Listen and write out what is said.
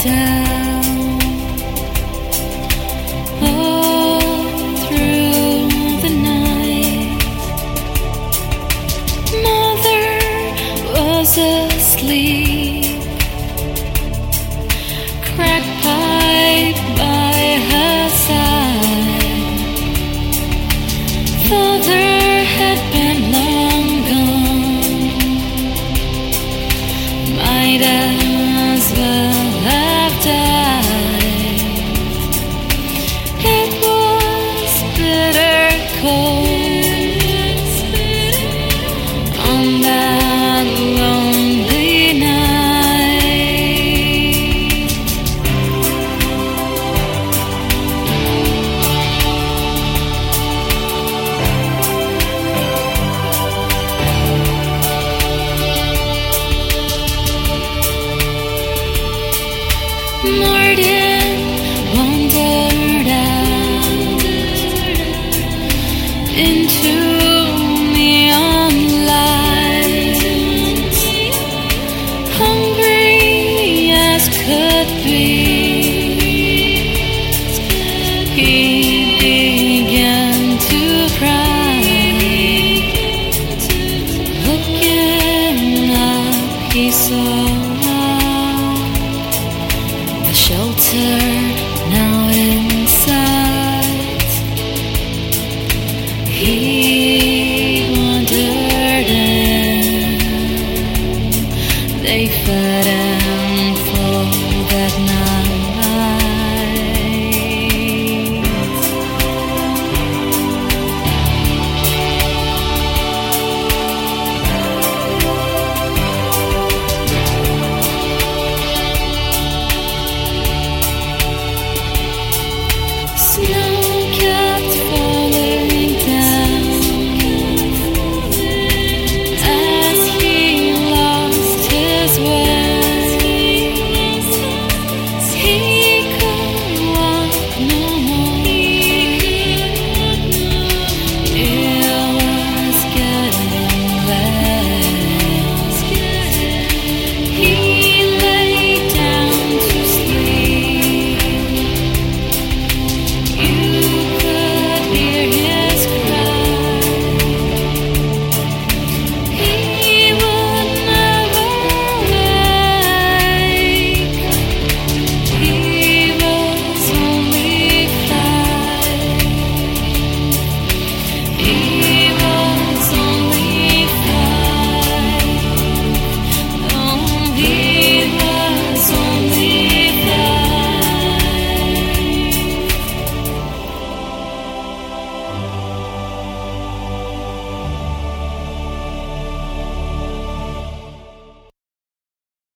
down all through the night. Mother was asleep, crack pipe by her side. Father had been long gone, might as well have died. It was bitter cold on that lonely night. Martin wandered out into neon lights, hungry as could be. He began to cry. Looking up, he saw the shelter now in sight. He wandered in. They fed him for that night. Snow kept falling down as he lost his way. He could walk no more. It was getting late. He lay down to sleep. You could hear his cry. He would never wake. He was only 5. He